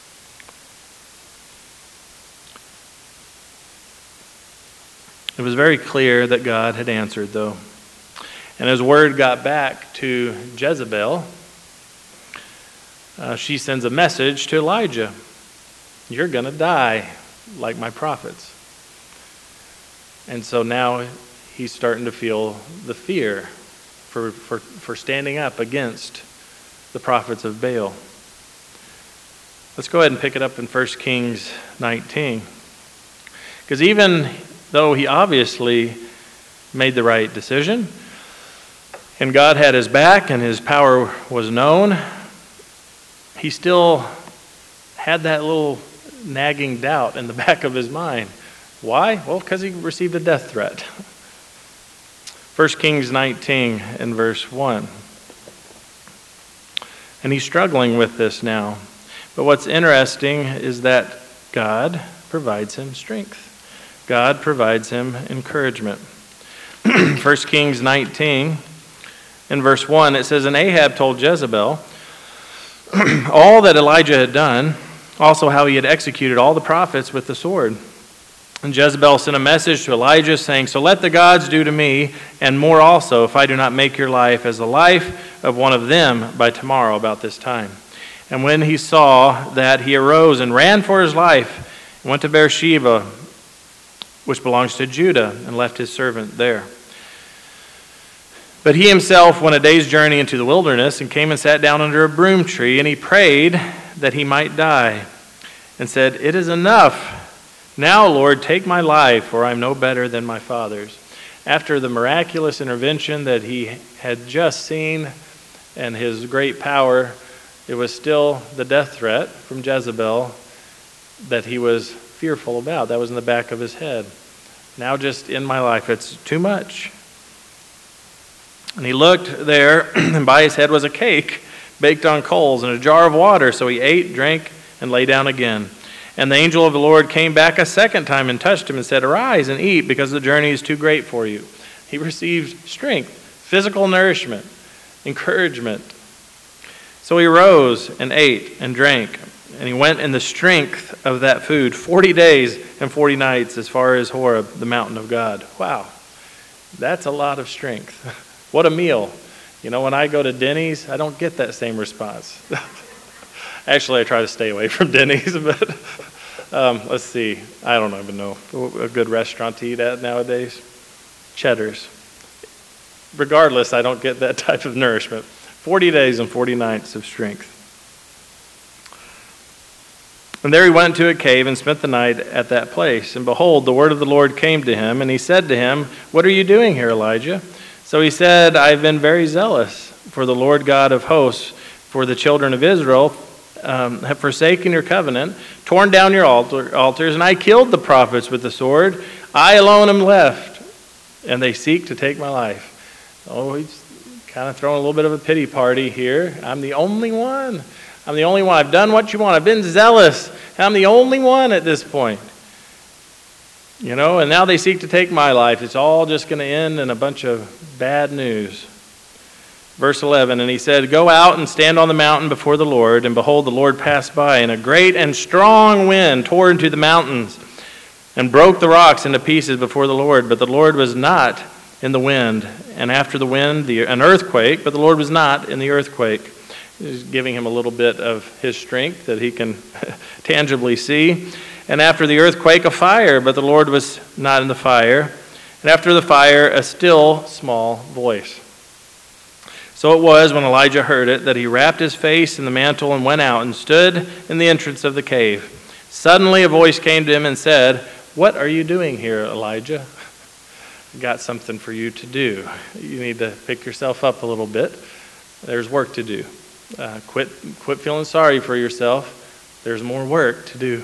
It was very clear that God had answered, though. And as word got back to Jezebel, she sends a message to Elijah. You're going to die like my prophets. And so now he's starting to feel the fear for standing up against the prophets of Baal. Let's go ahead and pick it up in 1 Kings 19. Because even though he obviously made the right decision, and God had his back and his power was known, he still had that little nagging doubt in the back of his mind. Why? Well, because he received a death threat. 1 Kings 19 and verse 1. And he's struggling with this now. But what's interesting is that God provides him strength. God provides him encouragement. 1 Kings 19 and verse 1, it says, and Ahab told Jezebel all that Elijah had done, also how he had executed all the prophets with the sword. And Jezebel sent a message to Elijah saying, so let the gods do to me, and more also, if I do not make your life as the life of one of them by tomorrow about this time. And when he saw that, he arose and ran for his life, and went to Beersheba, which belongs to Judah, and left his servant there. But he himself went a day's journey into the wilderness and came and sat down under a broom tree, and he prayed that he might die and said, "It is enough. Now, Lord, take my life, for I am no better than my fathers." After the miraculous intervention that he had just seen and his great power, it was still the death threat from Jezebel that he was fearful about. That was in the back of his head. Now just in my life, it's too much. And he looked there, and by his head was a cake baked on coals and a jar of water. So he ate, drank, and lay down again. And the angel of the Lord came back a second time and touched him and said, "Arise and eat, because the journey is too great for you." He received strength, physical nourishment, encouragement. So he rose and ate and drank, and he went in the strength of that food 40 days and 40 nights as far as Horeb, the mountain of God. Wow, that's a lot of strength. What a meal. You know, when I go to Denny's, I don't get that same response. Actually, I try to stay away from Denny's, but let's see. I don't even know a good restaurant to eat at nowadays. Cheddar's. Regardless, I don't get that type of nourishment. 40 days and 40 nights of strength. And there he went into a cave and spent the night at that place. And behold, the word of the Lord came to him, and he said to him, "What are you doing here, Elijah?" So he said, "I've been very zealous for the Lord God of hosts, for the children of Israel have forsaken your covenant, torn down your altars, and I killed the prophets with the sword. I alone am left, and they seek to take my life." Oh, he's kind of throwing a little bit of a pity party here. I'm the only one. I'm the only one. I've done what you want. I've been zealous. I'm the only one at this point. You know, and now they seek to take my life. It's all just going to end in a bunch of bad news. Verse 11, and he said, "Go out and stand on the mountain before the Lord." And behold, the Lord passed by, and a great and strong wind tore into the mountains and broke the rocks into pieces before the Lord. But the Lord was not in the wind. And after the wind, an earthquake, but the Lord was not in the earthquake. He's giving him a little bit of his strength that he can tangibly see. And after the earthquake, a fire, but the Lord was not in the fire. And after the fire, a still small voice. So it was, when Elijah heard it, that he wrapped his face in the mantle and went out and stood in the entrance of the cave. Suddenly a voice came to him and said, "What are you doing here, Elijah? I've got something for you to do. You need to pick yourself up a little bit. There's work to do. Quit feeling sorry for yourself. There's more work to do."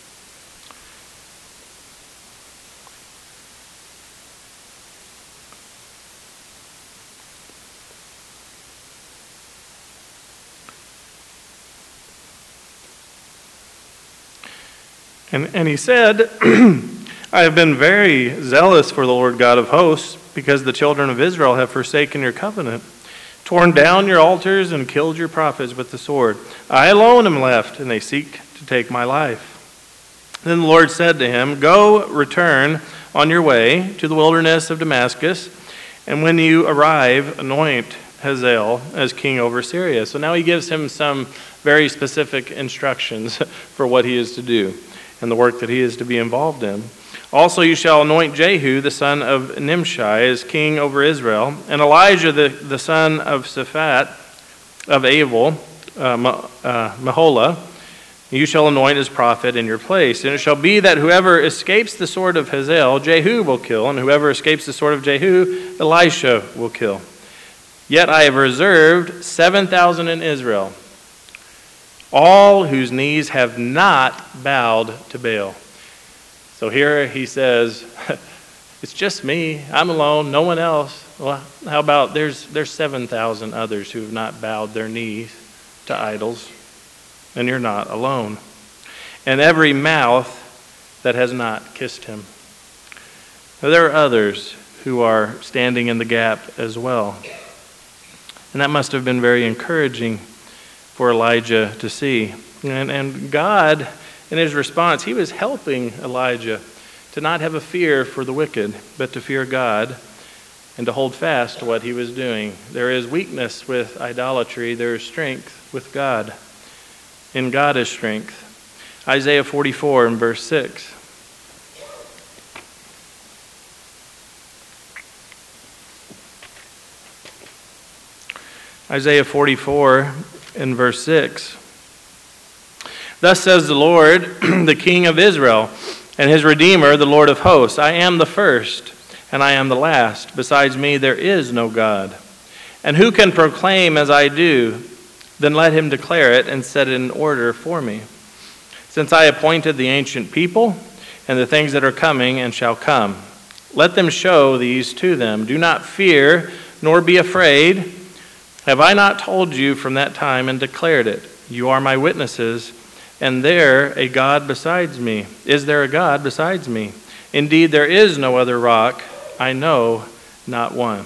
And he said, "I have been very zealous for the Lord God of hosts, because the children of Israel have forsaken your covenant, torn down your altars, and killed your prophets with the sword. I alone am left, and they seek to take my life." Then the Lord said to him, "Go, return on your way to the wilderness of Damascus, and when you arrive, anoint Hazael as king over Syria." So now he gives him some very specific instructions for what he is to do and the work that he is to be involved in. "Also you shall anoint Jehu, the son of Nimshi, as king over Israel, and Elijah, the son of Shaphat of Abel, Meholah, you shall anoint as prophet in your place. And it shall be that whoever escapes the sword of Hazael, Jehu will kill, and whoever escapes the sword of Jehu, Elisha will kill. Yet I have reserved 7,000 in Israel, all whose knees have not bowed to Baal." So here he says, it's just me. I'm alone. No one else. Well, how about there's 7,000 others who have not bowed their knees to idols, and you're not alone. And every mouth that has not kissed him. Now, there are others who are standing in the gap as well. And that must have been very encouraging for Elijah to see. And God, in his response, he was helping Elijah to not have a fear for the wicked, but to fear God and to hold fast to what he was doing. There is weakness with idolatry. There is strength with God. In God is strength. Isaiah 44 and verse 6. Isaiah 44 in verse 6. Thus says the Lord, the King of Israel, and his Redeemer, the Lord of hosts, I am the first, and I am the last. Besides me there is no God. And who can proclaim as I do? Then let him declare it and set it in order for me. Since I appointed the ancient people and the things that are coming and shall come, let them show these to them. Do not fear, nor be afraid. Have I not told you from that time and declared it? You are my witnesses, and there a God besides me. Is there a God besides me? Indeed, there is no other rock. I know not one.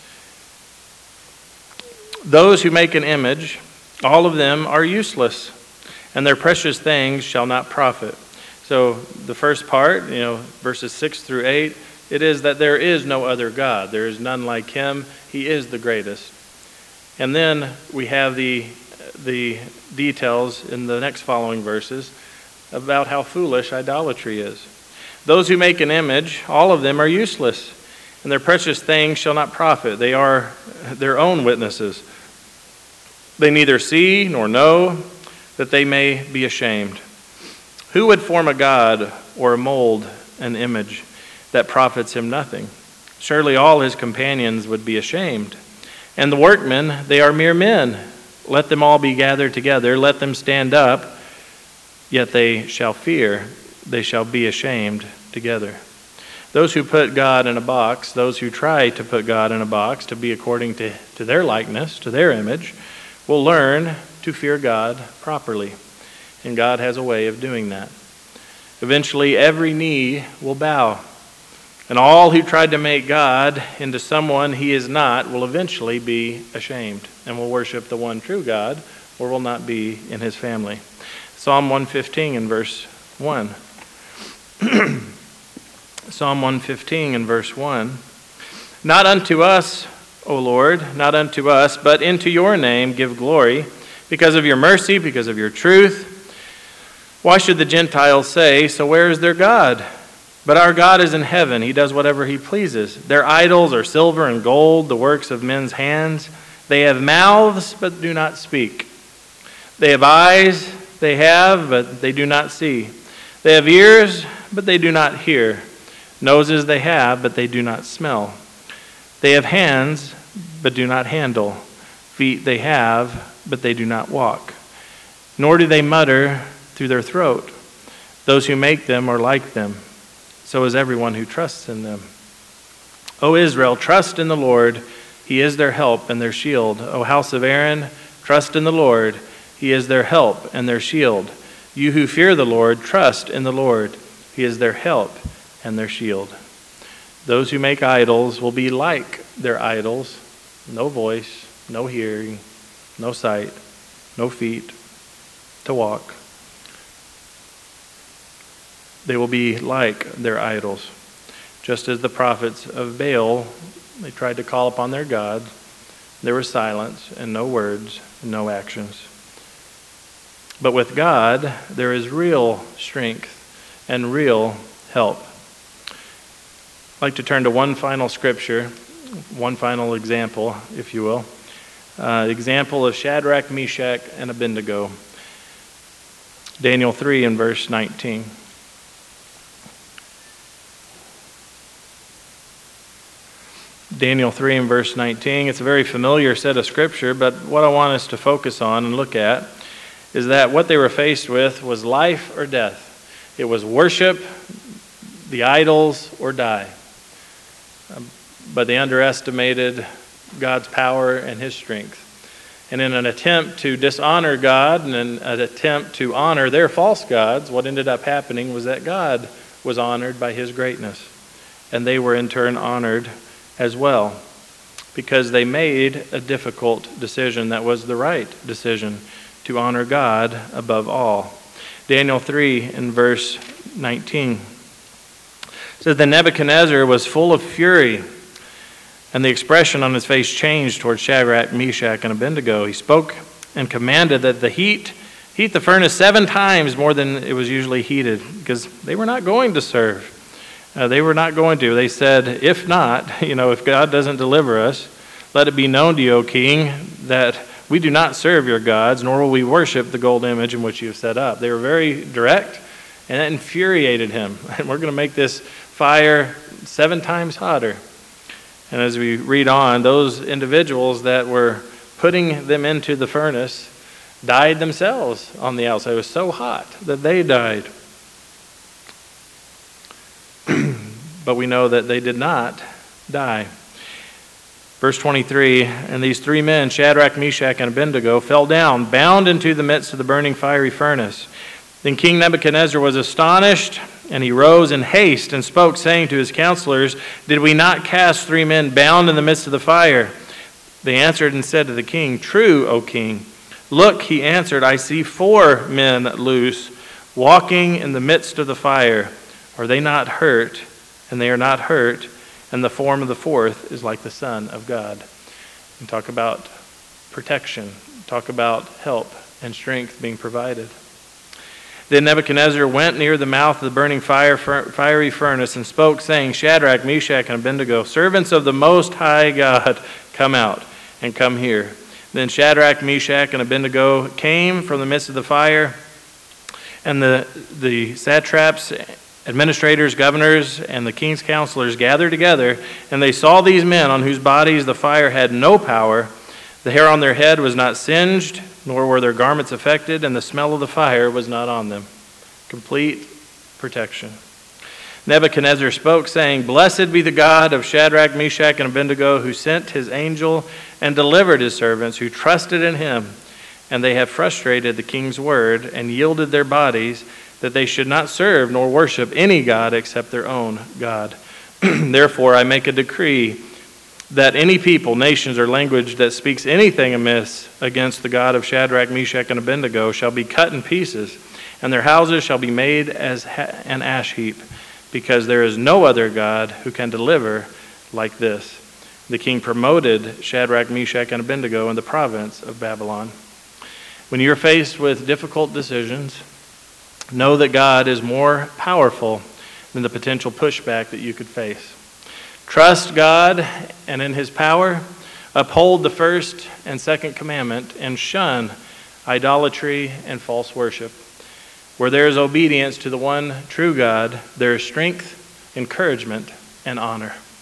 Those who make an image, all of them are useless, and their precious things shall not profit. So the first part, verses 6 through 8, it is that there is no other God. There is none like him. He is the greatest. And then we have the details in the next following verses about how foolish idolatry is. Those who make an image, all of them are useless, and their precious things shall not profit. They are their own witnesses. They neither see nor know, that they may be ashamed. Who would form a god or mold an image that profits him nothing? Surely all his companions would be ashamed. And the workmen, they are mere men. Let them all be gathered together. Let them stand up. Yet they shall fear. They shall be ashamed together. Those who put God in a box, those who try to put God in a box to be according to their likeness, to their image, will learn to fear God properly. And God has a way of doing that. Eventually, every knee will bow. And all who tried to make God into someone he is not will eventually be ashamed and will worship the one true God or will not be in his family. Psalm 115 in verse 1. Psalm 115 in verse 1. Not unto us, O Lord, not unto us, but into your name give glory, because of your mercy, because of your truth. Why should the Gentiles say, so where is their God? But our God is in heaven. He does whatever he pleases. Their idols are silver and gold, the works of men's hands. They have mouths, but do not speak. They have eyes, but they do not see. They have ears, but they do not hear. Noses they have, but they do not smell. They have hands, but do not handle. Feet they have, but they do not walk. Nor do they mutter through their throat. Those who make them are like them. So is everyone who trusts in them. O Israel, trust in the Lord. He is their help and their shield. O house of Aaron, trust in the Lord. He is their help and their shield. You who fear the Lord, trust in the Lord. He is their help and their shield. Those who make idols will be like their idols. No voice, no hearing, no sight, no feet to walk. They will be like their idols. Just as the prophets of Baal, they tried to call upon their God. There was silence and no words and no actions. But with God, there is real strength and real help. I'd like to turn to one final scripture, one final example, if you will. Example of Shadrach, Meshach, and Abednego. Daniel 3 and verse 19. Daniel 3 and verse 19. It's a very familiar set of scripture, but what I want us to focus on and look at is that what they were faced with was life or death. It was worship, the idols, or die. But they underestimated God's power and his strength. And in an attempt to dishonor God and in an attempt to honor their false gods, what ended up happening was that God was honored by his greatness. And they were in turn honored as well, because they made a difficult decision that was the right decision to honor God above all. Daniel 3 in verse 19 says, "Then Nebuchadnezzar was full of fury, and the expression on his face changed toward Shadrach, Meshach, and Abednego. He spoke and commanded that the heat the furnace 7 times more than it was usually heated, because they were not going to serve. They were not going to. They said, if not, if God doesn't deliver us, Let it be known to you, O king, that we do not serve your gods, nor will we worship the gold image in which you have set up." They were very direct, and that infuriated him. And we're going to make this fire 7 times hotter. And as we read on, those individuals that were putting them into the furnace died themselves on the outside. It was so hot that they died. But we know that they did not die. Verse 23, "And these 3 men, Shadrach, Meshach, and Abednego, fell down, bound into the midst of the burning fiery furnace. Then King Nebuchadnezzar was astonished, and he rose in haste and spoke, saying to his counselors, 'Did we not cast 3 men bound in the midst of the fire?' They answered and said to the king, 'True, O king.' 'Look,' he answered, 'I see 4 men loose, walking in the midst of the fire. Are they not hurt? And they are not hurt. And the form of the 4th is like the Son of God.'" And talk about protection. Talk about help and strength being provided. Then Nebuchadnezzar went near the mouth of the burning fiery furnace and spoke, saying, "Shadrach, Meshach, and Abednego, servants of the Most High God, come out and come here." Then Shadrach, Meshach, and Abednego came from the midst of the fire, and the satraps, administrators, governors, and the king's counselors gathered together, and they saw these men on whose bodies the fire had no power. The hair on their head was not singed, nor were their garments affected, and the smell of the fire was not on them. Complete protection. Nebuchadnezzar spoke, saying, "Blessed be the God of Shadrach, Meshach, and Abednego, who sent his angel and delivered his servants who trusted in him. And they have frustrated the king's word and yielded their bodies, that they should not serve nor worship any god except their own God. Therefore I make a decree that any people, nations, or language that speaks anything amiss against the God of Shadrach, Meshach, and Abednego shall be cut in pieces, and their houses shall be made as an ash heap, because there is no other God who can deliver like this." The king promoted Shadrach, Meshach, and Abednego in the province of Babylon. When you're faced with difficult decisions, know that God is more powerful than the potential pushback that you could face. Trust God, and in his power, uphold the first and second commandment, and shun idolatry and false worship. Where there is obedience to the one true God, there is strength, encouragement, and honor.